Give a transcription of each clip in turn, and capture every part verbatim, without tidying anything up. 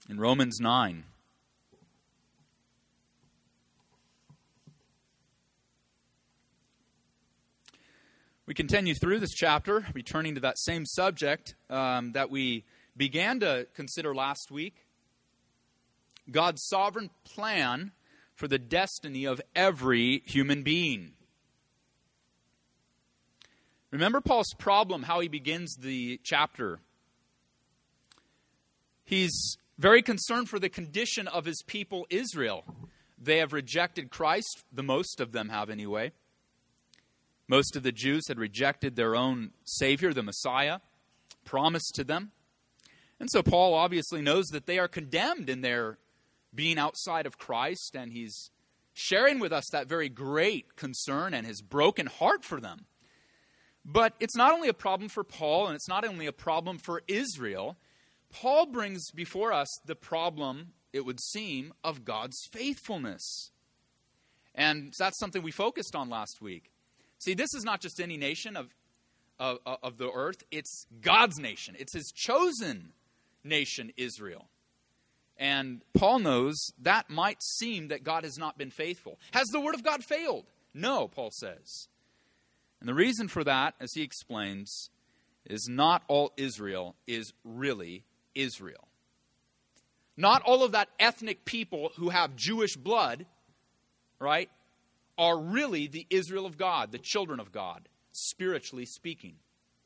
in Romans nine. We continue through this chapter, returning to that same subject um, that we began to consider last week. God's sovereign plan for the destiny of every human being. Remember Paul's problem, how he begins the chapter. He's very concerned for the condition of his people, Israel. They have rejected Christ, the most of them have anyway. Most of the Jews had rejected their own Savior, the Messiah, promised to them. And so Paul obviously knows that they are condemned in their being outside of Christ, and he's sharing with us that very great concern and his broken heart for them. But it's not only a problem for Paul, and it's not only a problem for Israel. Paul brings before us the problem, it would seem, of God's faithfulness. And that's something we focused on last week. See, this is not just any nation of, of, of the earth. It's God's nation. It's his chosen nation, Israel. And Paul knows that might seem that God has not been faithful. Has the word of God failed? No, Paul says. And the reason for that, as he explains, is not all Israel is really Israel. Not all of that ethnic people who have Jewish blood, right, are really the Israel of God, the children of God, spiritually speaking.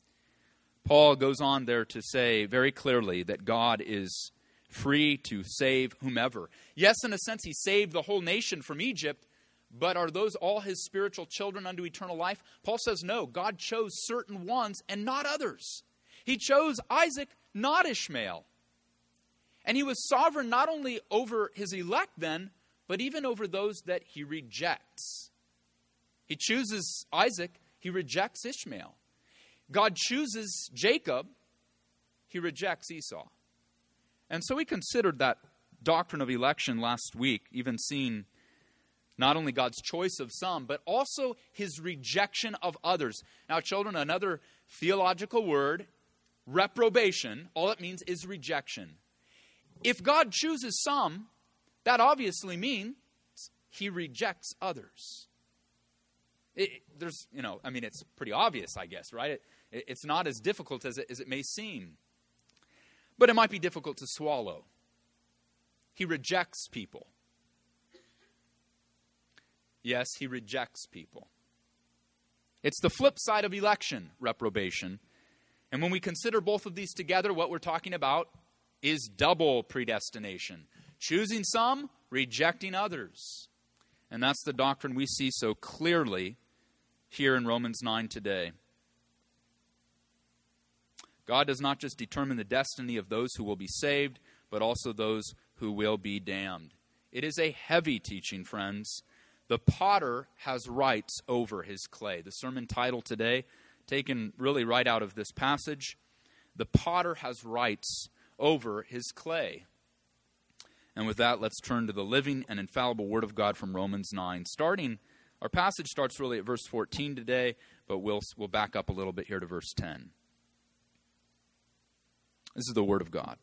Paul goes on there to say very clearly that God is free to save whomever. Yes, in a sense, he saved the whole nation from Egypt, but are those all his spiritual children unto eternal life? Paul says no. God chose certain ones and not others. He chose Isaac, not Ishmael. And he was sovereign not only over his elect then, but even over those that he rejects. He chooses Isaac, he rejects Ishmael. God chooses Jacob, he rejects Esau. And so we considered that doctrine of election last week, even seeing not only God's choice of some, but also his rejection of others. Now, children, another theological word, reprobation, all it means is rejection. If God chooses some, that obviously means he rejects others. It, there's, you know, I mean, it's pretty obvious, I guess, right? It, it, it's not as difficult as it, as it may seem. But it might be difficult to swallow. He rejects people. Yes, he rejects people. It's the flip side of election, reprobation. And when we consider both of these together, what we're talking about is double predestination. Choosing some, rejecting others. And that's the doctrine we see so clearly here in Romans nine today. God does not just determine the destiny of those who will be saved, but also those who will be damned. It is a heavy teaching, friends. The potter has rights over his clay. The sermon title today, taken really right out of this passage, the potter has rights over his clay. And with that, let's turn to the living and infallible Word of God from Romans nine. Starting, our passage starts really at verse fourteen today, but we'll, we'll back up a little bit here to verse ten. This is the Word of God.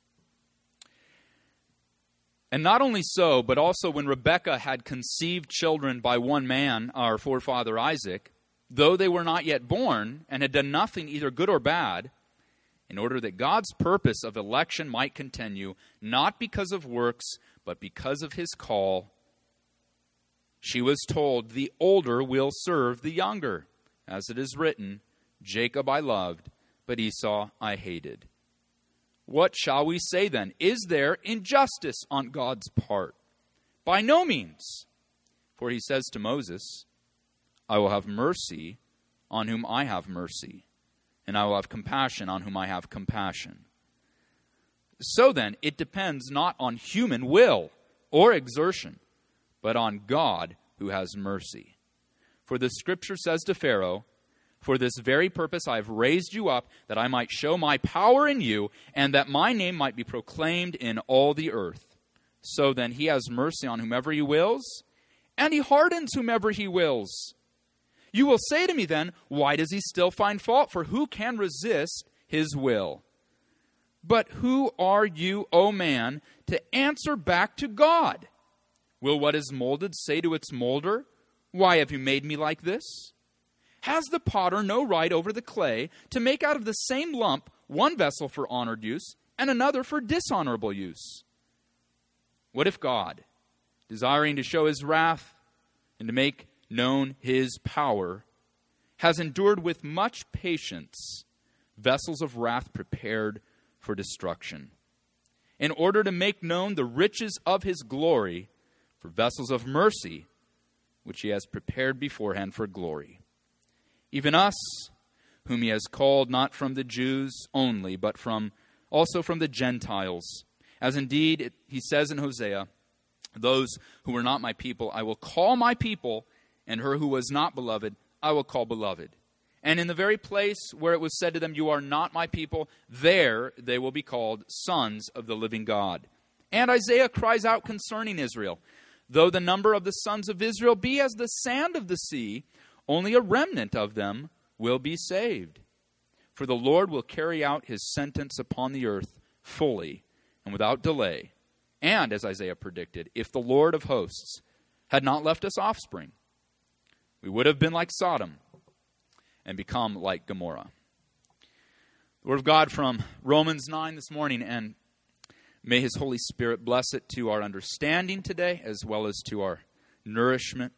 And not only so, but also when Rebekah had conceived children by one man, our forefather Isaac, though they were not yet born and had done nothing either good or bad, in order that God's purpose of election might continue, not because of works, but because of his call, she was told, the older will serve the younger. As it is written, Jacob I loved, but Esau I hated. What shall we say then? Is there injustice on God's part? By no means. For he says to Moses, I will have mercy on whom I have mercy, and I will have compassion on whom I have compassion. So then, it depends not on human will or exertion, but on God who has mercy. For the Scripture says to Pharaoh, for this very purpose I have raised you up, that I might show my power in you, and that my name might be proclaimed in all the earth. So then he has mercy on whomever he wills, and he hardens whomever he wills. You will say to me then, why does he still find fault? For who can resist his will? But who are you, O man, to answer back to God? Will what is molded say to its molder, why have you made me like this? Has the potter no right over the clay to make out of the same lump one vessel for honored use and another for dishonorable use? What if God, desiring to show his wrath and to make known his power, has endured with much patience vessels of wrath prepared for destruction, in order to make known the riches of his glory for vessels of mercy, which he has prepared beforehand for glory? Even us, whom he has called not from the Jews only, but from also from the Gentiles. As indeed it, he says in Hosea, those who were not my people I will call my people, and her who was not beloved I will call beloved. And in the very place where it was said to them, you are not my people, there they will be called sons of the living God. And Isaiah cries out concerning Israel, though the number of the sons of Israel be as the sand of the sea, only a remnant of them will be saved. For the Lord will carry out his sentence upon the earth fully and without delay. And, as Isaiah predicted, if the Lord of hosts had not left us offspring, we would have been like Sodom and become like Gomorrah. The Word of God from Romans nine this morning, and may his Holy Spirit bless it to our understanding today as well as to our nourishment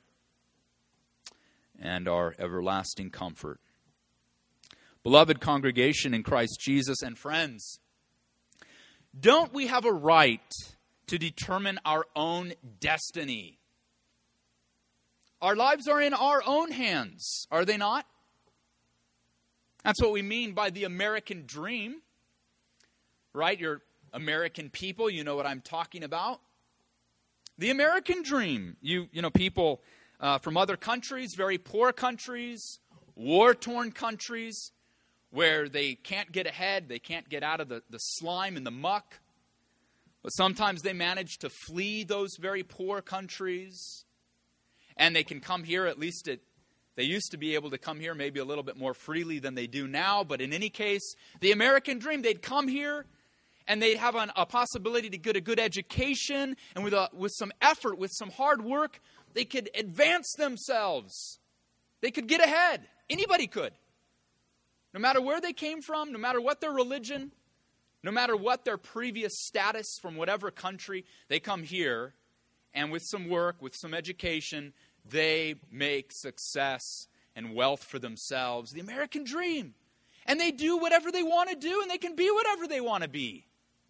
and our everlasting comfort. Beloved congregation in Christ Jesus and friends, don't we have a right to determine our own destiny? Our lives are in our own hands, are they not? That's what we mean by the American dream, right? You're American people, you know what I'm talking about. The American dream. You, you know, people uh, from other countries, very poor countries, war-torn countries, where they can't get ahead, they can't get out of the, the slime and the muck. But sometimes they manage to flee those very poor countries. And they can come here, at least it, they used to be able to come here maybe a little bit more freely than they do now. But in any case, the American dream, they'd come here and they'd have an, a possibility to get a good education. And with, a, with some effort, with some hard work, they could advance themselves. They could get ahead. Anybody could. No matter where they came from, no matter what their religion, no matter what their previous status from whatever country, they come here, and with some work, with some education, they make success and wealth for themselves. The American dream. And they do whatever they want to do, and they can be whatever they want to be.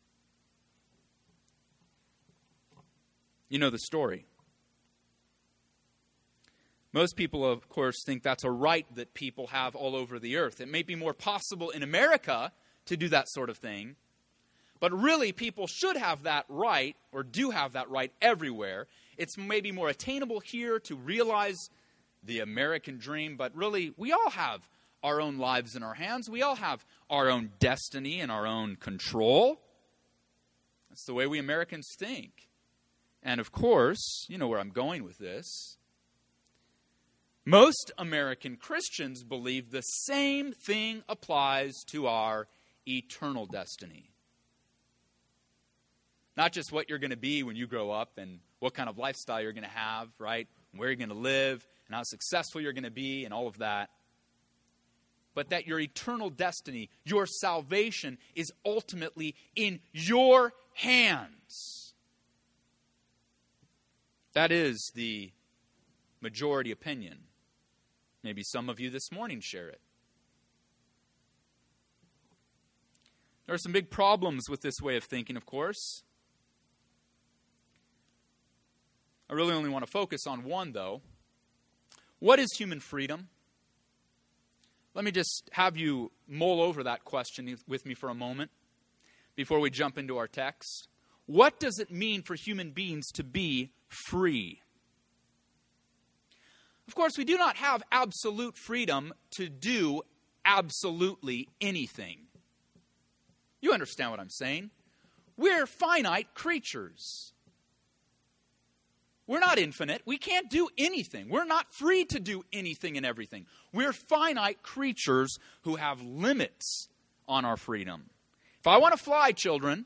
You know the story. Most people, of course, think that's a right that people have all over the earth. It may be more possible in America to do that sort of thing. But really, people should have that right, or do have that right everywhere. It's maybe more attainable here to realize the American dream. But really, we all have our own lives in our hands. We all have our own destiny and our own control. That's the way we Americans think. And of course, you know where I'm going with this. Most American Christians believe the same thing applies to our eternal destiny. Not just what you're going to be when you grow up and what kind of lifestyle you're going to have, right? And where you're going to live and how successful you're going to be and all of that. But that your eternal destiny, your salvation, is ultimately in your hands. That is the majority opinion. Maybe some of you this morning share it. There are some big problems with this way of thinking, of course. I really only want to focus on one, though. What is human freedom? Let me just have you mull over that question with me for a moment before we jump into our text. What does it mean for human beings to be free? Of course, we do not have absolute freedom to do absolutely anything. You understand what I'm saying? We're finite creatures. We're not infinite. We can't do anything. We're not free to do anything and everything. We're finite creatures who have limits on our freedom. If I want to fly, children,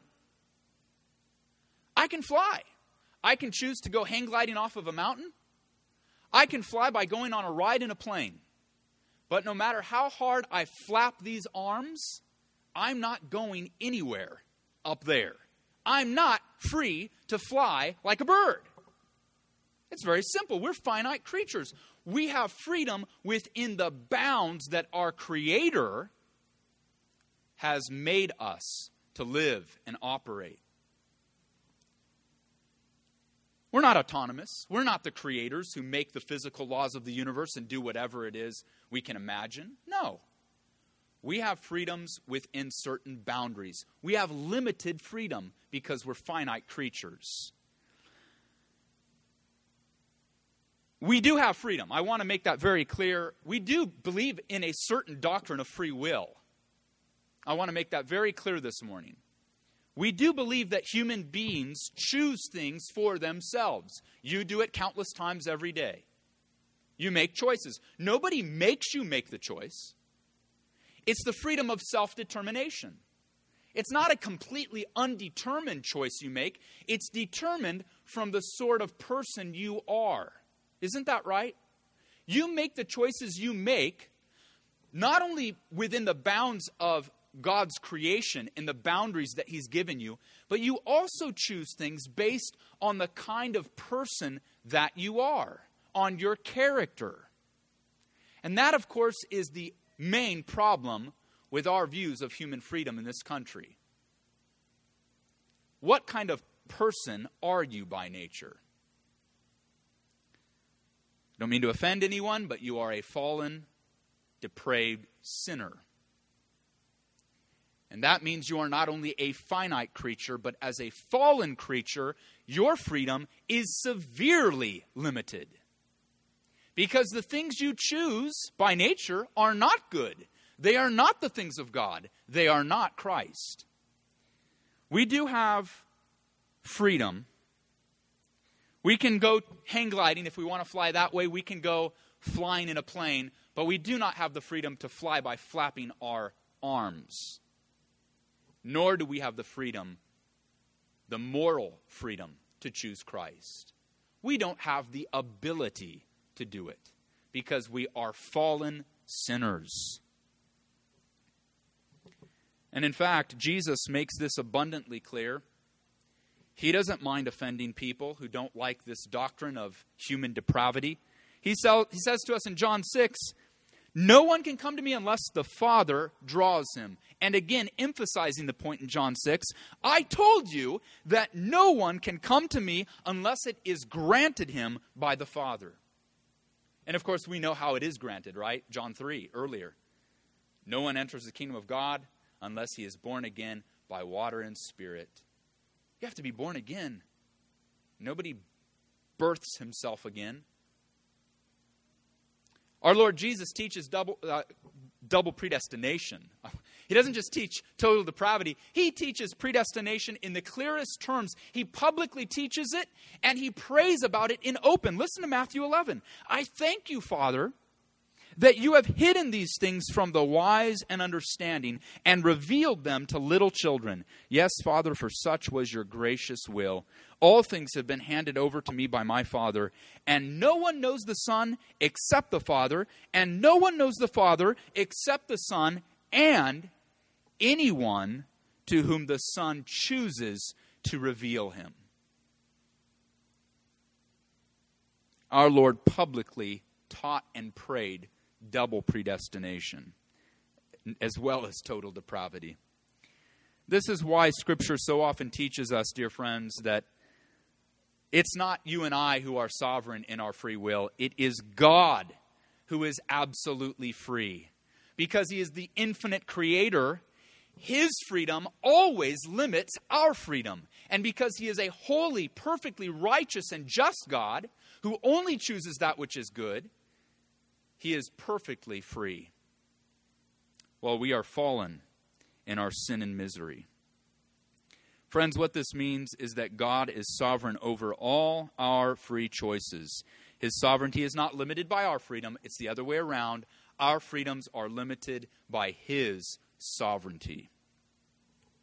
I can fly. I can choose to go hang gliding off of a mountain. I can fly by going on a ride in a plane. But no matter how hard I flap these arms, I'm not going anywhere up there. I'm not free to fly like a bird. It's very simple. We're finite creatures. We have freedom within the bounds that our Creator has made us to live and operate. We're not autonomous. We're not the creators who make the physical laws of the universe and do whatever it is we can imagine. No. We have freedoms within certain boundaries. We have limited freedom because we're finite creatures. We do have freedom. I want to make that very clear. We do believe in a certain doctrine of free will. I want to make that very clear this morning. We do believe that human beings choose things for themselves. You do it countless times every day. You make choices. Nobody makes you make the choice. It's the freedom of self-determination. It's not a completely undetermined choice you make. It's determined from the sort of person you are. Isn't that right? You make the choices you make not only within the bounds of God's creation and the boundaries that He's given you, but you also choose things based on the kind of person that you are, on your character. And that, of course, is the main problem with our views of human freedom in this country. What kind of person are you by nature? I don't mean to offend anyone, but you are a fallen, depraved sinner. And that means you are not only a finite creature, but as a fallen creature, your freedom is severely limited. Because the things you choose by nature are not good. They are not the things of God. They are not Christ. We do have freedom. We can go hang gliding if we want to fly that way. We can go flying in a plane. But we do not have the freedom to fly by flapping our arms. Nor do we have the freedom, the moral freedom, to choose Christ. We don't have the ability to do it because we are fallen sinners. And in fact, Jesus makes this abundantly clear. He doesn't mind offending people who don't like this doctrine of human depravity. He says to us in John six, "No one can come to me unless the Father draws him." And again, emphasizing the point in John six, "I told you that no one can come to me unless it is granted him by the Father." And of course, we know how it is granted, right? John three, earlier. "No one enters the kingdom of God unless he is born again by water and spirit." You have to be born again. Nobody births himself again. Our Lord Jesus teaches double uh, double predestination. He doesn't just teach total depravity. He teaches predestination in the clearest terms. He publicly teaches it, and he prays about it in open. Listen to Matthew eleven. "I thank you, Father, that you have hidden these things from the wise and understanding and revealed them to little children. Yes, Father, for such was your gracious will. All things have been handed over to me by my Father, and no one knows the Son except the Father, and no one knows the Father except the Son, and anyone to whom the Son chooses to reveal him." Our Lord publicly taught and prayed double predestination, as well as total depravity. This is why Scripture so often teaches us, dear friends, that it's not you and I who are sovereign in our free will. It is God who is absolutely free. Because He is the infinite creator, His freedom always limits our freedom. And because He is a holy, perfectly righteous and just God who only chooses that which is good, He is perfectly free. While we are fallen in our sin and misery. Friends, what this means is that God is sovereign over all our free choices. His sovereignty is not limited by our freedom. It's the other way around. Our freedoms are limited by His sovereignty.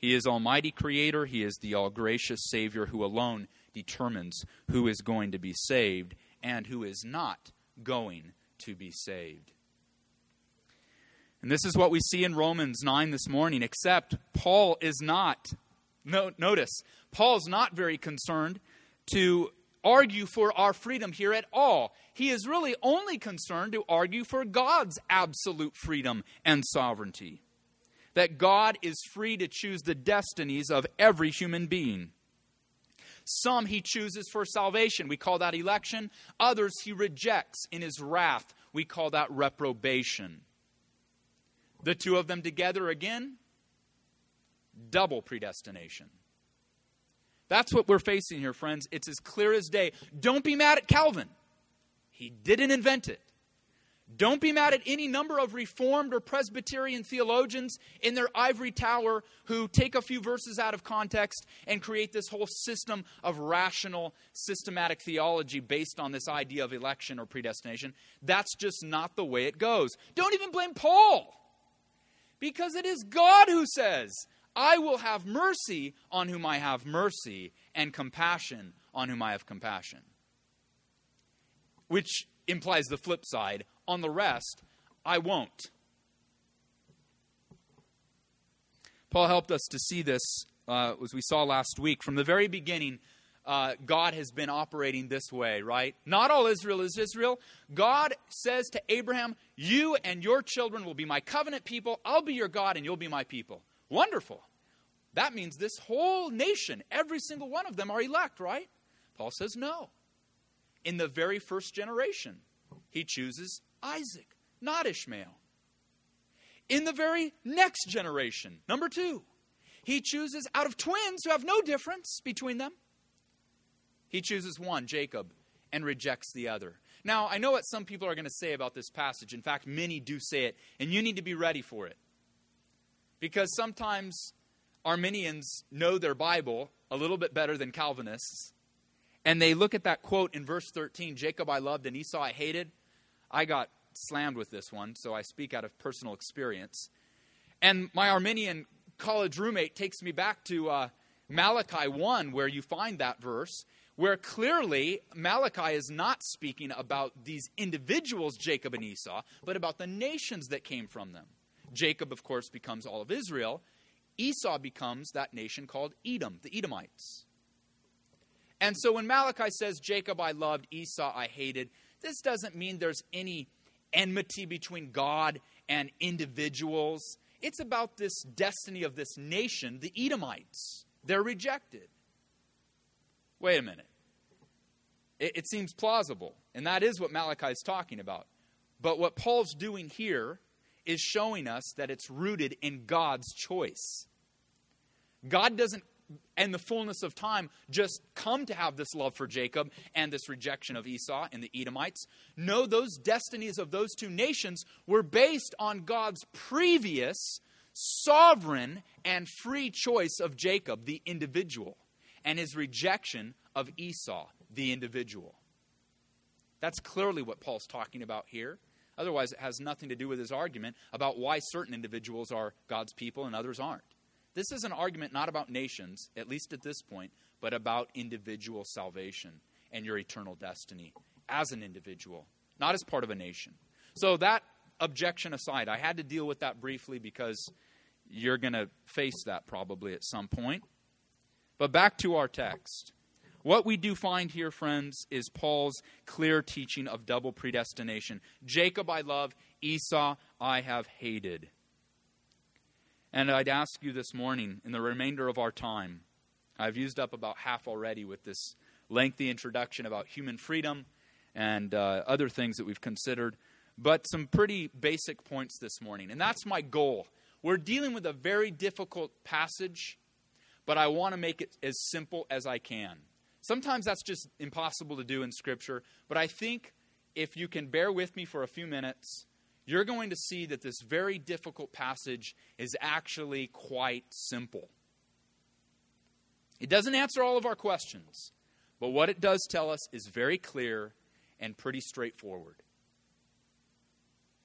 He is Almighty Creator. He is the all-gracious Savior who alone determines who is going to be saved and who is not going to be saved. And this is what we see in Romans nine this morning, except Paul is not, no, notice, Paul's not very concerned to argue for our freedom here at all. He is really only concerned to argue for God's absolute freedom and sovereignty. That God is free to choose the destinies of every human being. Some he chooses for salvation. We call that election. Others he rejects in his wrath. We call that reprobation. The two of them together again, double predestination. That's what we're facing here, friends. It's as clear as day. Don't be mad at Calvin. He didn't invent it. Don't be mad at any number of Reformed or Presbyterian theologians in their ivory tower who take a few verses out of context and create this whole system of rational, systematic theology based on this idea of election or predestination. That's just not the way it goes. Don't even blame Paul, because it is God who says, I will have mercy on whom I have mercy, and compassion on whom I have compassion. Which implies the flip side. On the rest, I won't. Paul helped us to see this, uh, as we saw last week. From the very beginning, uh, God has been operating this way, right? Not all Israel is Israel. God says to Abraham, you and your children will be my covenant people. I'll be your God and you'll be my people. Wonderful. That means this whole nation, every single one of them are elect, right? Paul says no. In the very first generation, he chooses Isaac, not Ishmael. In the very next generation, number two, he chooses out of twins who have no difference between them. He chooses one, Jacob, and rejects the other. Now, I know what some people are going to say about this passage. In fact, many do say it, and you need to be ready for it. Because sometimes Arminians know their Bible a little bit better than Calvinists, and they look at that quote in verse thirteen, Jacob I loved and Esau I hated. I got slammed with this one, so I speak out of personal experience. And my Arminian college roommate takes me back to uh, Malachi one, where you find that verse, where clearly Malachi is not speaking about these individuals, Jacob and Esau, but about the nations that came from them. Jacob, of course, becomes all of Israel. Esau becomes that nation called Edom, the Edomites. And so when Malachi says, Jacob I loved, Esau I hated, this doesn't mean there's any enmity between God and individuals. It's about this destiny of this nation, the Edomites. They're rejected. Wait a minute. It, it seems plausible, and that is what Malachi is talking about. But what Paul's doing here is showing us that it's rooted in God's choice. God doesn't, in the fullness of time, just come to have this love for Jacob and this rejection of Esau and the Edomites. No, those destinies of those two nations were based on God's previous sovereign and free choice of Jacob, the individual, and his rejection of Esau, the individual. That's clearly what Paul's talking about here. Otherwise, it has nothing to do with his argument about why certain individuals are God's people and others aren't. This is an argument not about nations, at least at this point, but about individual salvation and your eternal destiny as an individual, not as part of a nation. So that objection aside, I had to deal with that briefly because you're going to face that probably at some point. But back to our text. What we do find here, friends, is Paul's clear teaching of double predestination. Jacob I love, Esau I have hated. And I'd ask you this morning, in the remainder of our time, I've used up about half already with this lengthy introduction about human freedom and uh, other things that we've considered, but some pretty basic points this morning. And that's my goal. We're dealing with a very difficult passage, but I want to make it as simple as I can. Sometimes that's just impossible to do in Scripture, but I think if you can bear with me for a few minutes, you're going to see that this very difficult passage is actually quite simple. It doesn't answer all of our questions, but what it does tell us is very clear and pretty straightforward.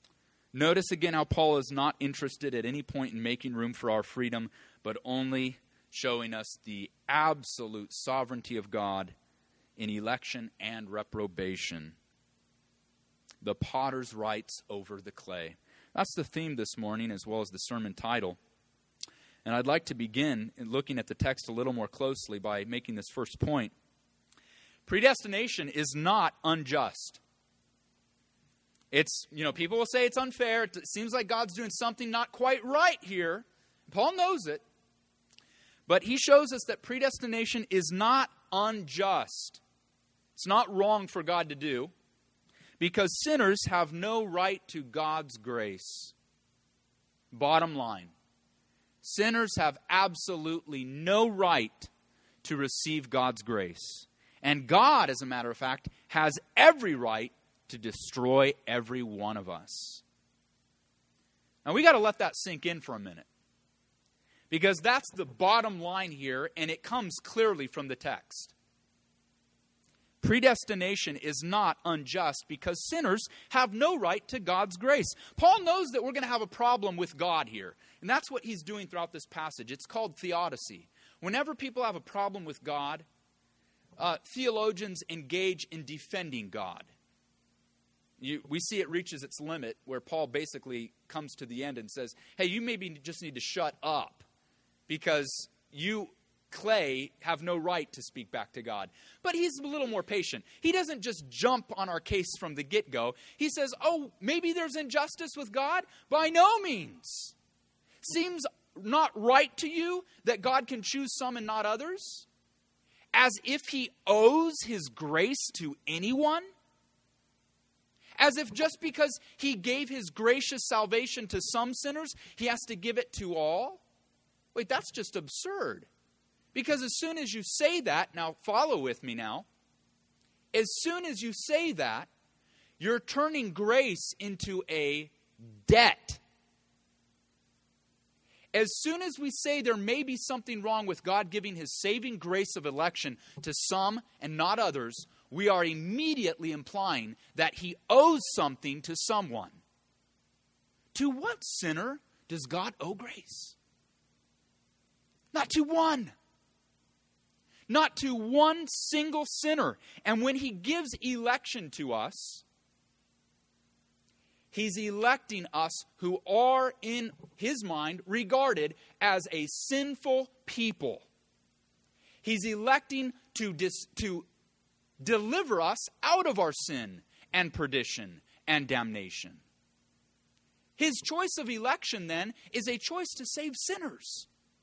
Notice again how Paul is not interested at any point in making room for our freedom, but only showing us the absolute sovereignty of God in election and reprobation. The potter's rights over the clay. That's the theme this morning, as well as the sermon title. And I'd like to begin in looking at the text a little more closely by making this first point. Predestination is not unjust. It's, you know, people will say it's unfair. It seems like God's doing something not quite right here. Paul knows it. But he shows us that predestination is not unjust. It's not wrong for God to do, because sinners have no right to God's grace. Bottom line, sinners have absolutely no right to receive God's grace. And God, as a matter of fact, has every right to destroy every one of us. Now we got to let that sink in for a minute, because that's the bottom line here, and it comes clearly from the text. Predestination is not unjust because sinners have no right to God's grace. Paul knows that we're going to have a problem with God here, and that's what he's doing throughout this passage. It's called theodicy. Whenever people have a problem with God, uh, theologians engage in defending God. You, we see it reaches its limit where Paul basically comes to the end and says, hey, you maybe just need to shut up because you, clay, have no right to speak back to God. But he's a little more patient. He doesn't just jump on our case from the get-go. He says, oh, maybe there's injustice with God? By no means. Seems not right to you that God can choose some and not others? As if he owes his grace to anyone? As if just because he gave his gracious salvation to some sinners, he has to give it to all? Wait, that's just absurd. Because as soon as you say that, now follow with me now, as soon as you say that, you're turning grace into a debt. As soon as we say there may be something wrong with God giving his saving grace of election to some and not others, we are immediately implying that he owes something to someone. To what sinner does God owe grace? Not to one. Not to one single sinner. And when he gives election to us, he's electing us who are, in his mind, regarded as a sinful people. He's electing to, dis, to deliver us out of our sin and perdition and damnation. His choice of election, then, is a choice to save sinners.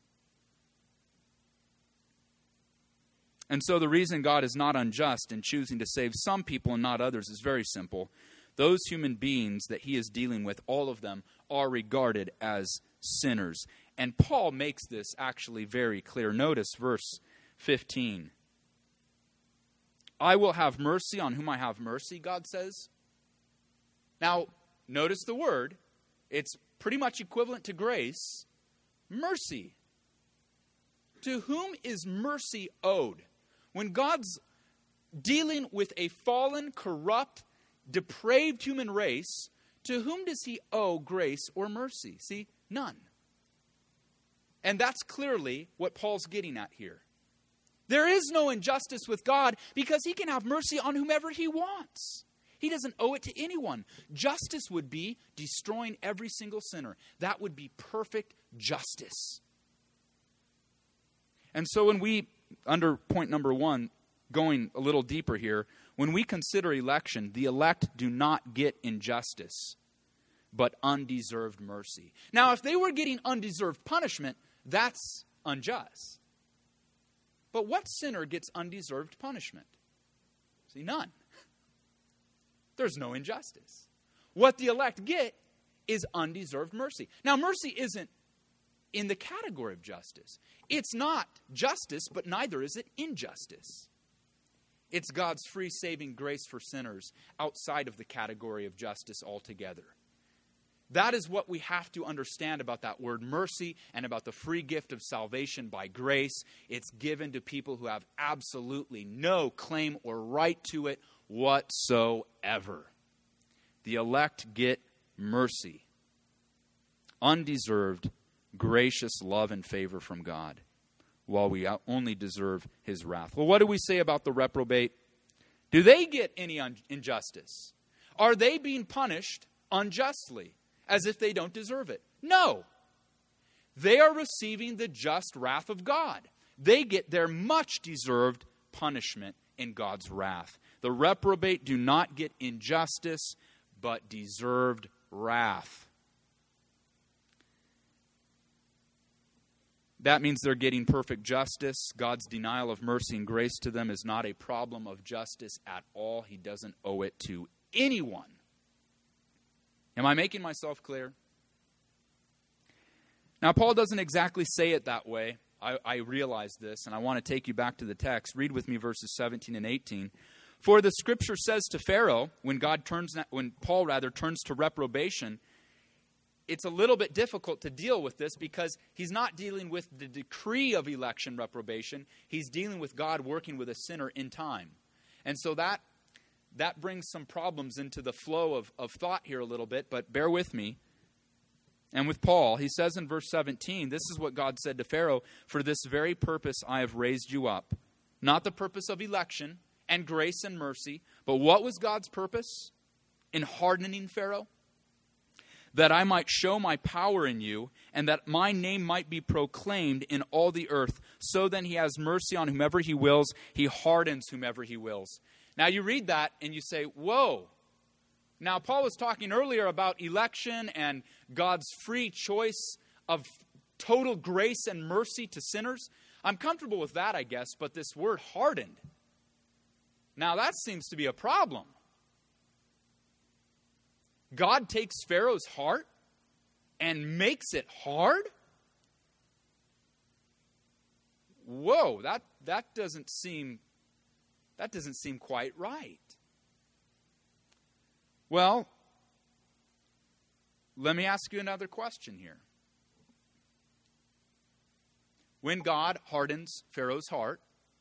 And so the reason God is not unjust in choosing to save some people and not others is very simple. Those human beings that he is dealing with, all of them, are regarded as sinners. And Paul makes this actually very clear. Notice verse fifteen. I will have mercy on whom I have mercy, God says. Now, notice the word. It's pretty much equivalent to grace. Mercy. To whom is mercy owed? When God's dealing with a fallen, corrupt, depraved human race, to whom does he owe grace or mercy? See, none. And that's clearly what Paul's getting at here. There is no injustice with God because he can have mercy on whomever he wants. He doesn't owe it to anyone. Justice would be destroying every single sinner. That would be perfect justice. And so when we, under point number one, going a little deeper here, when we consider election, the elect do not get injustice, but undeserved mercy. Now, if they were getting undeserved punishment, that's unjust. But what sinner gets undeserved punishment? See, none. There's no injustice. What the elect get is undeserved mercy. Now, mercy isn't in the category of justice. It's not justice, but neither is it injustice. It's God's free saving grace for sinners outside of the category of justice altogether. That is what we have to understand about that word mercy and about the free gift of salvation by grace. It's given to people who have absolutely no claim or right to it whatsoever. The elect get mercy. Undeserved, gracious love and favor from God, while we only deserve his wrath. Well, what do we say about the reprobate? Do they get any un- injustice? Are they being punished unjustly, as if they don't deserve it? No. They are receiving the just wrath of God. They get their much deserved punishment in God's wrath. The reprobate do not get injustice, but deserved wrath. That means they're getting perfect justice. God's denial of mercy and grace to them is not a problem of justice at all. He doesn't owe it to anyone. Am I making myself clear? Now, Paul doesn't exactly say it that way. I, I realize this, and I want to take you back to the text. Read with me verses seventeen and eighteen. For the scripture says to Pharaoh, when God turns, when Paul rather turns to reprobation, it's a little bit difficult to deal with this because he's not dealing with the decree of election reprobation. He's dealing with God working with a sinner in time. And so that that brings some problems into the flow of, of thought here a little bit, but bear with me. And with Paul, he says in verse seventeen, this is what God said to Pharaoh, for this very purpose I have raised you up. Not the purpose of election and grace and mercy, but what was God's purpose in hardening Pharaoh? That I might show my power in you, and that my name might be proclaimed in all the earth. So then he has mercy on whomever he wills. He hardens whomever he wills. Now you read that and you say, whoa. Now Paul was talking earlier about election and God's free choice of total grace and mercy to sinners. I'm comfortable with that, I guess, but this word hardened. Now that seems to be a problem. God takes Pharaoh's heart and makes it hard? Whoa, that, that doesn't seem that doesn't seem quite right. Well, let me ask you another question here. When God hardens Pharaoh's heart,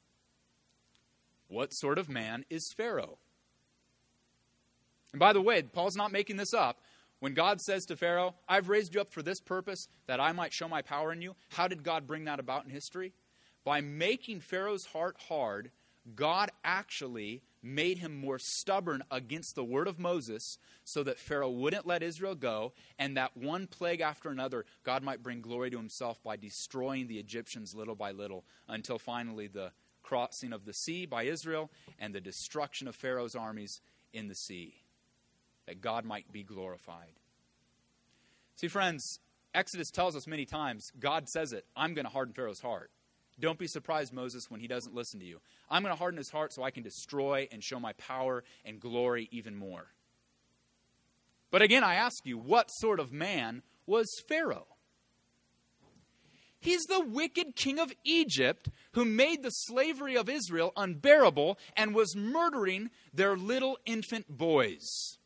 what sort of man is Pharaoh? And by the way, Paul's not making this up. When God says to Pharaoh, I've raised you up for this purpose, that I might show my power in you, how did God bring that about in history? By making Pharaoh's heart hard, God actually made him more stubborn against the word of Moses so that Pharaoh wouldn't let Israel go, and that one plague after another, God might bring glory to himself by destroying the Egyptians little by little, until finally the crossing of the sea by Israel and the destruction of Pharaoh's armies in the sea, that God might be glorified. See, friends, Exodus tells us many times, God says it, I'm going to harden Pharaoh's heart. Don't be surprised, Moses, when he doesn't listen to you. I'm going to harden his heart so I can destroy and show my power and glory even more. But again, I ask you, what sort of man was Pharaoh? He's the wicked king of Egypt who made the slavery of Israel unbearable and was murdering their little infant boys.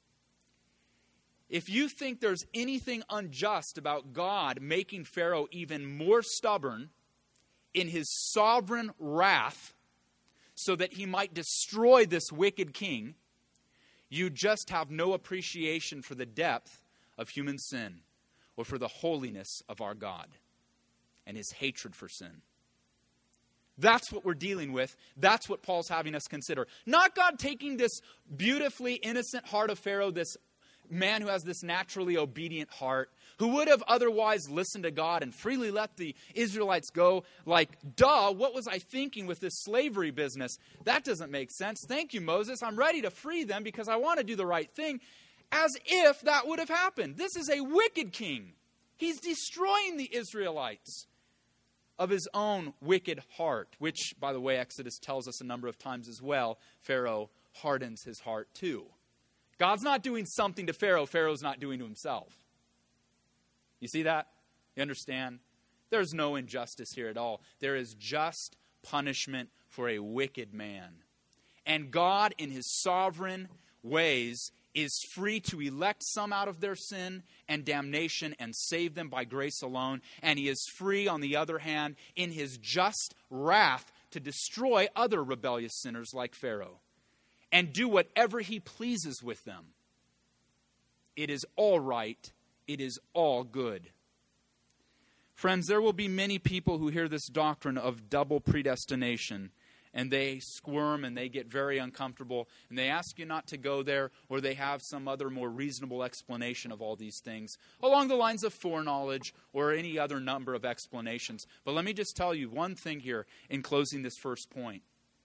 If you think there's anything unjust about God making Pharaoh even more stubborn in his sovereign wrath so that he might destroy this wicked king, you just have no appreciation for the depth of human sin or for the holiness of our God and his hatred for sin. That's what we're dealing with. That's what Paul's having us consider. Not God taking this beautifully innocent heart of Pharaoh, this man who has this naturally obedient heart, who would have otherwise listened to God and freely let the Israelites go, like, duh, what was I thinking with this slavery business? That doesn't make sense. Thank you, Moses. I'm ready to free them because I want to do the right thing. As if that would have happened. This is a wicked king. He's destroying the Israelites of his own wicked heart, which, by the way, Exodus tells us a number of times as well, Pharaoh hardens his heart too. God's not doing something to Pharaoh, Pharaoh's not doing to himself. You see that? You understand? There's no injustice here at all. There is just punishment for a wicked man. And God, in his sovereign ways, is free to elect some out of their sin and damnation and save them by grace alone. And he is free, on the other hand, in his just wrath to destroy other rebellious sinners like Pharaoh and do whatever he pleases with them. It is all right. It is all good. Friends, there will be many people who hear this doctrine of double predestination, and they squirm and they get very uncomfortable, and they ask you not to go there, or they have some other more reasonable explanation of all these things, along the lines of foreknowledge or any other number of explanations. But let me just tell you one thing here in closing this first point.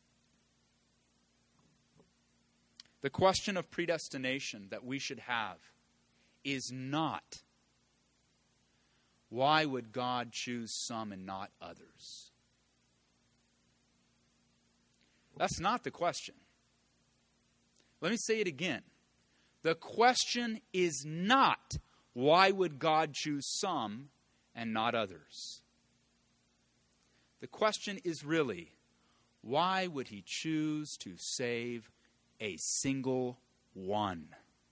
The question of predestination that we should have is not, why would God choose some and not others? That's not the question. Let me say it again. The question is not, why would God choose some and not others? The question is really, why would he choose to save a single one?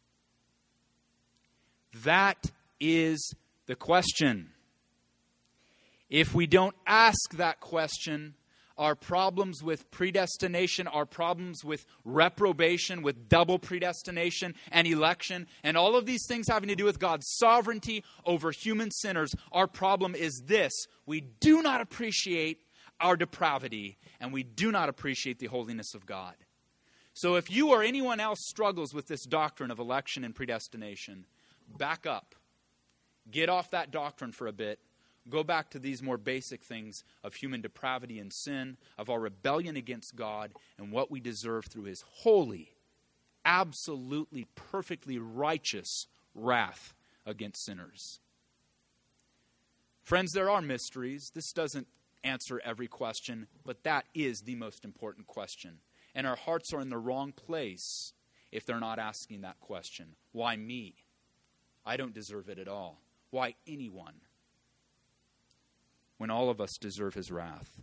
That is the question. If we don't ask that question, our problems with predestination, our problems with reprobation, with double predestination and election, and all of these things having to do with God's sovereignty over human sinners, our problem is this: we do not appreciate our depravity, and we do not appreciate the holiness of God. So if you or anyone else struggles with this doctrine of election and predestination, back up. Get off that doctrine for a bit. Go back to these more basic things of human depravity and sin, of our rebellion against God, and what we deserve through his holy, absolutely, perfectly righteous wrath against sinners. Friends, there are mysteries. This doesn't answer every question, but that is the most important question. And our hearts are in the wrong place if they're not asking that question. Why me? I don't deserve it at all. Why anyone? When all of us deserve his wrath.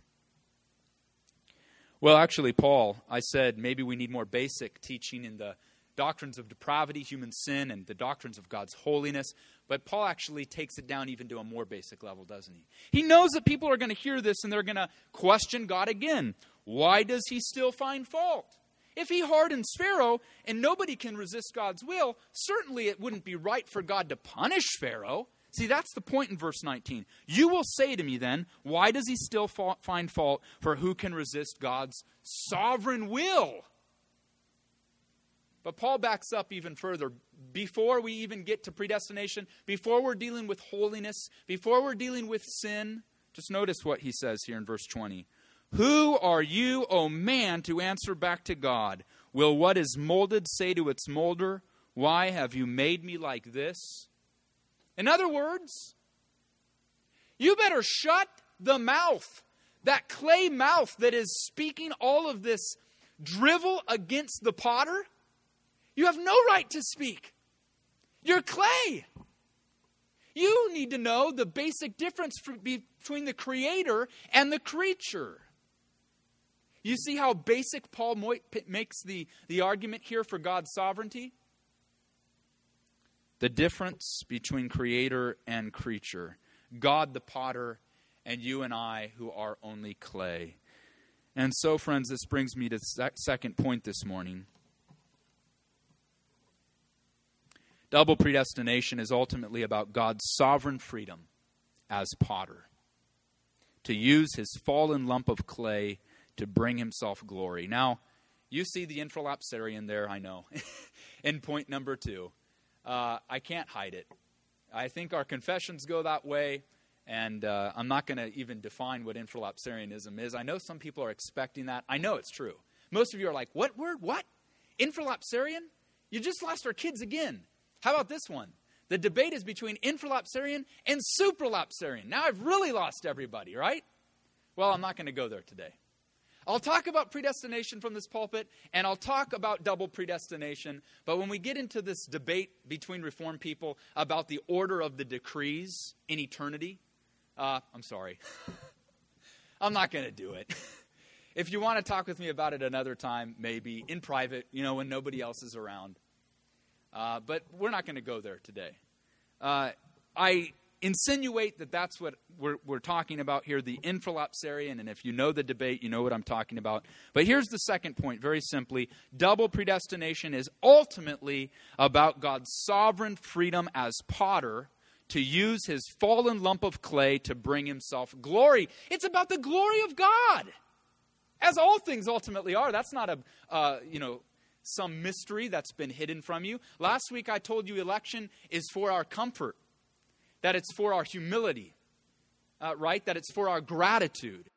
Well, actually, Paul, I said maybe we need more basic teaching in the doctrines of depravity, human sin, and the doctrines of God's holiness. But Paul actually takes it down even to a more basic level, doesn't he? He knows that people are going to hear this and they're going to question God again. Why does he still find fault? If he hardens Pharaoh and nobody can resist God's will, certainly it wouldn't be right for God to punish Pharaoh. See, that's the point in verse nineteen. You will say to me then, why does he still fa- find fault? For who can resist God's sovereign will? But Paul backs up even further. Before we even get to predestination, before we're dealing with holiness, before we're dealing with sin, just notice what he says here in verse twenty. Who are you, O man, to answer back to God? Will what is molded say to its molder, why have you made me like this? In other words, you better shut the mouth, that clay mouth that is speaking all of this drivel against the potter. You have no right to speak. You're clay. You need to know the basic difference between the creator and the creature. You see how basic Paul makes the, the argument here for God's sovereignty? The difference between creator and creature. God the potter and you and I who are only clay. And so, friends, this brings me to the second point this morning. Double predestination is ultimately about God's sovereign freedom as potter, to use his fallen lump of clay to bring himself glory. Now, you see the infralapsarian there, I know, in point number two. Uh, I can't hide it. I think our confessions go that way, and uh, I'm not going to even define what infralapsarianism is. I know some people are expecting that. I know it's true. Most of you are like, what word? What? Infralapsarian? You just lost our kids again. How about this one? The debate is between infralapsarian and supralapsarian. Now I've really lost everybody, right? Well, I'm not going to go there today. I'll talk about predestination from this pulpit, and I'll talk about double predestination. But when we get into this debate between Reformed people about the order of the decrees in eternity, uh, I'm sorry. I'm not going to do it. If you want to talk with me about it another time, maybe in private, you know, when nobody else is around. Uh, but we're not going to go there today. Uh, I insinuate that that's what we're, we're talking about here, the infralapsarian. And if you know the debate, you know what I'm talking about. But here's the second point, very simply. Double predestination is ultimately about God's sovereign freedom as potter to use his fallen lump of clay to bring himself glory. It's about the glory of God, as all things ultimately are. That's not a, uh, you know, some mystery that's been hidden from you. Last week I told you election is for our comfort, that it's for our humility, uh, right? That it's for our gratitude.